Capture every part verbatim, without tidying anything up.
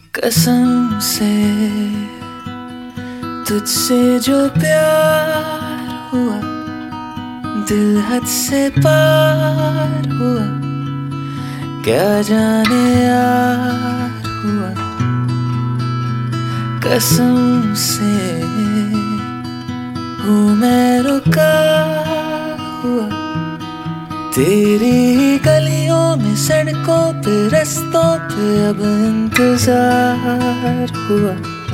कसम से तुझसे जो प्यार हुआ, दिल हद से पार हुआ, क्या जाने यार हुआ। कसम से हूँ मैं रुका हुआ, तेरी ही गलियों में, सड़कों पे, रस्तों पे अब इंतजार हुआ।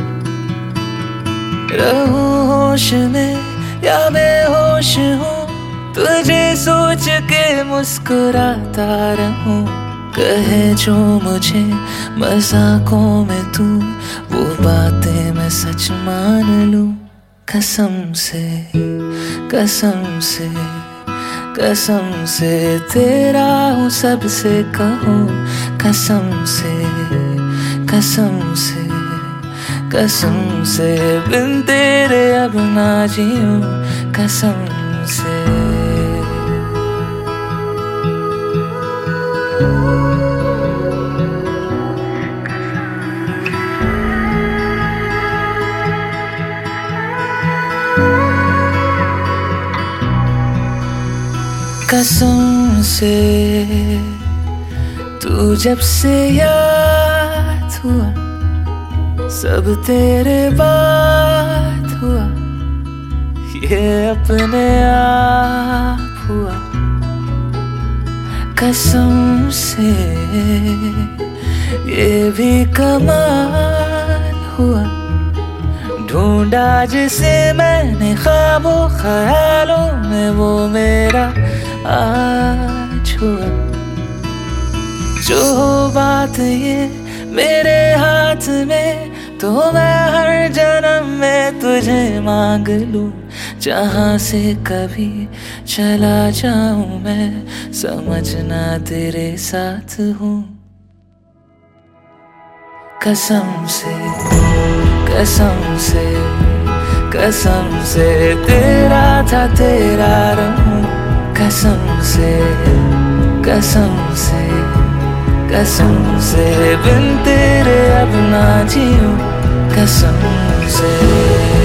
रहूं होश में या बेहोश हूँ, तुझे सोच के मुस्कुराता रहूं। कहे जो मुझे मजाकों में तू, वो बातें मैं सच मान लूं। कसम से कसम से कसम से तेरा हूँ, सबसे कहूँ कसम से कसम से कसम से, बिन तेरे अब ना जीऊं कसम से। कसम से तू जब से याद हुआ, सब तेरे बात हुआ, ये अपने आप हुआ। कसम से ये भी कमाल हुआ, ढूंढा जिसे मैंने ख्वाबों ख्यालों में, वो मेरा आज हुआ। जो बात ये मेरे हाथ में, तो मैं हर जन्म में तुझे मांग लूं। जहां से कभी चला जाऊं मैं, समझना तेरे साथ हूँ। कसम से कसम से कसम से तेरा था तेरा रहूं। कसम से कसम से कसम से, बिन तेरे अब ना जीऊं कसम से।